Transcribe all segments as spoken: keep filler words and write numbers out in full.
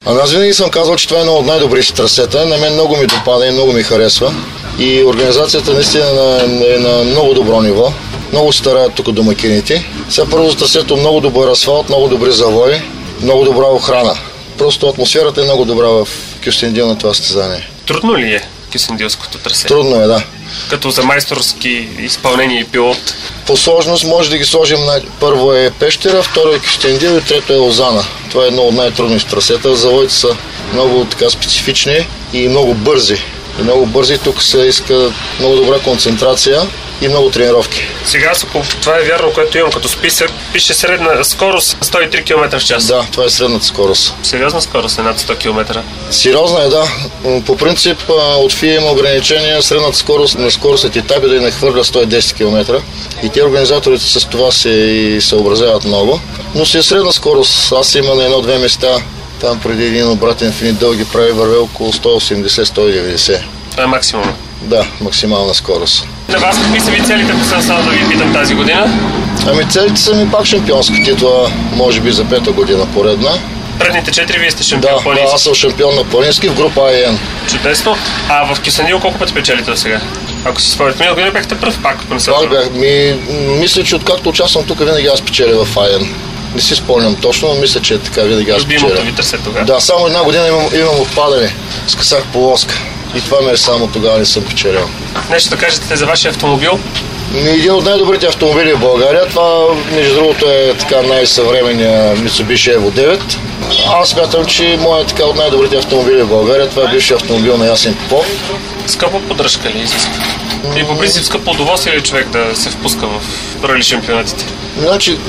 А аз винаги съм казал, че това е едно от най-добрите трасета. На мен много ми допада и много ми харесва. И организацията наистина е на много добро ниво. Много стараят тук домакините. Сега първо за трасето много добър асфалт, много добри завои, много добра охрана. Просто атмосферата е много добра в Кюстендил на това състезание. Трудно ли е Кюстендилското трасе? Трудно е, да. Като за майсторски изпълнение и пилот? По сложност може да ги сложим на... Първо е Пещера, второ е Кюстендил и трето е Лозана. Това е едно от най-трудните трасета. Завоите са много така специфични и много бързи. И много бързи, тук се иска много добра концентрация и много тренировки. Сега, ако това е вярно, което имам като списък, пише средна скорост сто и три километра в час. Да, това е средната скорост. Сериозна скорост е над сто километра? Сериозна е, да. По принцип от ФИА има ограничения средната скорост на скоростът етапи да не нахвърля сто и десет километра. И те организаторите с това се и съобразяват много. Но си е средна скорост. Аз има на едно-две места. Там преди един обратен финит дълги прави върве около сто и осемдесет до сто и деветдесет. Това е максимум? Да, максимална скорост. На вас какви са ви целите, ако съм само да ви питам тази година? Ами целите са ми пак шампионска титла, може би за пета година поредна. Предните четири вие сте шампион да, планински? Да, аз съм шампион на планински в група А и Н. Чудесно. А в Кюстендил колко пъти печелите до сега? Ако си спомняте, миналата година бяхте пръв пак, ако не се Пак бях. Ми, мисля, че откакто участвам тук, винаги аз печеля в А и Н. Не си спомням точно, но мисля, че е така, винаги аз печеля. Любимото ви трасе тогава? Да, само една година имам, имам отпадане. Скъсах полоска. И това ме е само тогава не съм печелял. Нещо да кажете за вашия автомобил? Един от най-добрите автомобили в България. Това, между другото, е така най-съвременния Mitsubishi Evo девет. Аз смятам, че моят така от най-добрите автомобили в България. Това е бившия автомобил на Ясен Попов. Скъпа поддръжка ли изисква? И по принцип скъпо удоволствие ли човек да се впуска в рали шампионатите? Значи,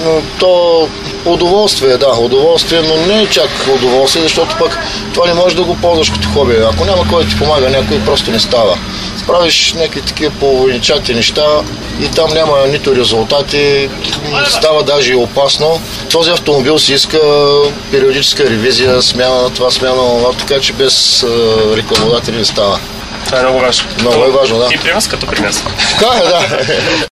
то удоволствие, да, удоволствие, но не е чак удоволствие, защото пък това не можеш да го ползваш като хоби. Ако няма кой да ти помага, някой просто не става. Правиш някакви такива половинчати неща и там няма нито резултати, става даже и опасно. Този автомобил си иска периодическа ревизия, смяна на това, смяна на това, така че без ръководатели не става. Това е много важно. Много е важно, да. И при вас като при нас. Така е, да.